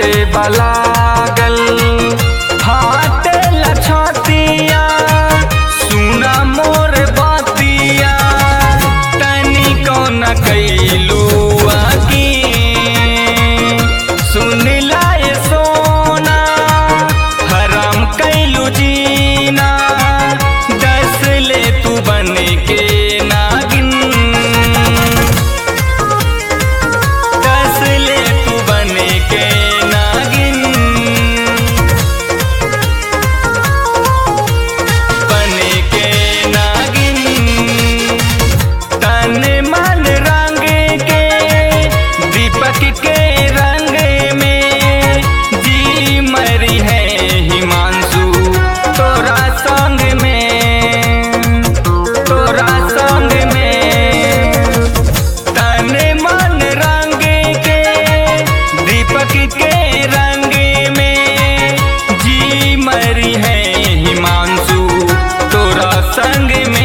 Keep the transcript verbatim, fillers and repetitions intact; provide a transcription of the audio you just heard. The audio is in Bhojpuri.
से बलागल फाटे लछतिया सुना मोर बातिया तनी कौन कैलू आकी सुन लाए सोना हराम कैलू जीना दस ले तू बन के नागिन दस ले तू बन के नागिन बन के नागिन तन मन रंग के दीपक के रंग में जी मरी है हिमांशु तोरा संग में तोरा संग में तन मन रंग के दीपक के रंग में जी मरी है हिमांशु तोरा संग में।